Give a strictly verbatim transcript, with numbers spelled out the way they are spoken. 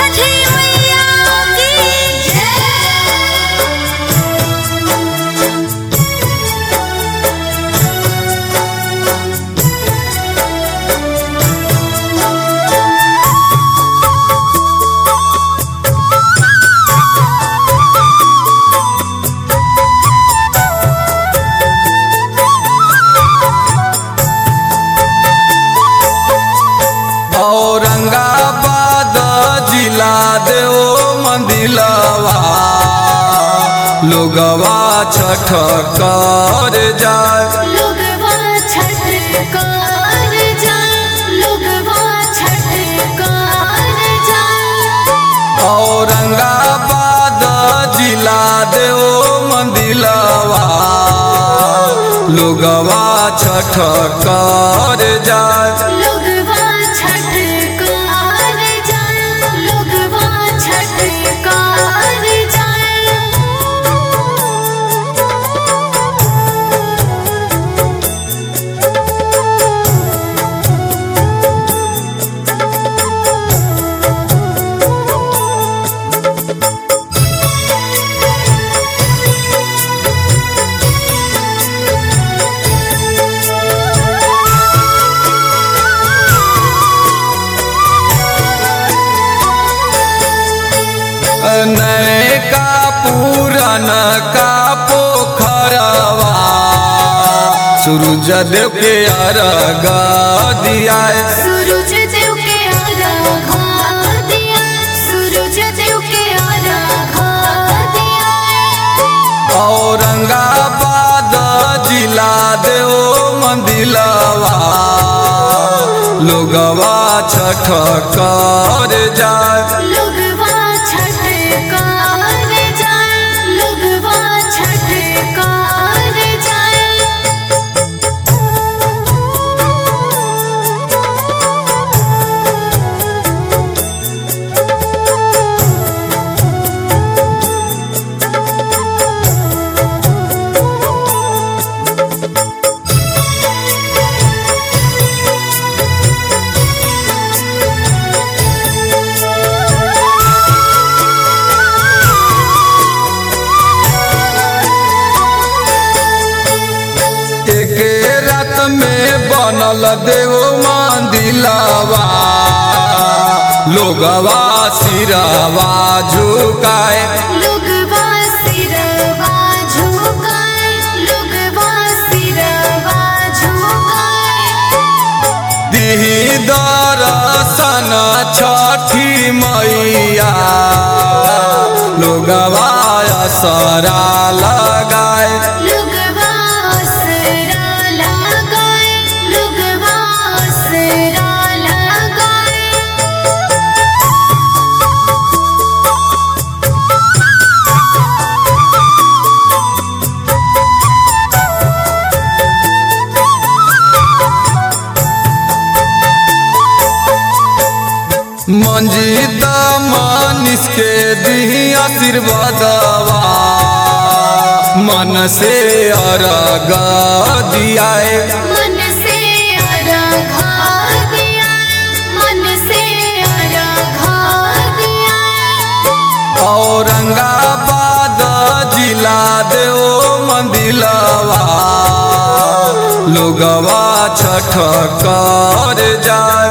छठी मैया की औरंगाबाद जिला देव मंदिलवा लोगवा छठ कर जाए लोगवा छठ कर जाए लोगवा छठ कर जाए औरंगाबाद जिला देव मंदिलवा लोगवा छठ कर जाए लोगवा छठ कर जाए लोगवा छठ कर जाए नए का पूरन का पोखरवा सूरज देव के अर्घ दिया सूरज देव के अर्घ दिया सूरज देव के अर्घ दिया औरंगाबाद जिला देव मंदिलवा लोगवा छठ कर जाए लोगवा छठ कर जाए लोगवा छठ कर जाए एके रात में बनल देव मंदिलवा लोगवा सिरवा झुकाए लोगवा सिरवा झुकाए लोगवा सिरवा झुकाए दिही दर्शन छठी मैया लोगवा असरा लगाए लोगवा असरा लगाए लोगवा असरा लगाए मंजित मनीष के दी आशीर्वादवा मन से अर्घ दियाए मन से अर्घ दिया मन से अर्घ दिया औरंगाबाद जिला देव मंदिलवा लोगवा छठ कर जाए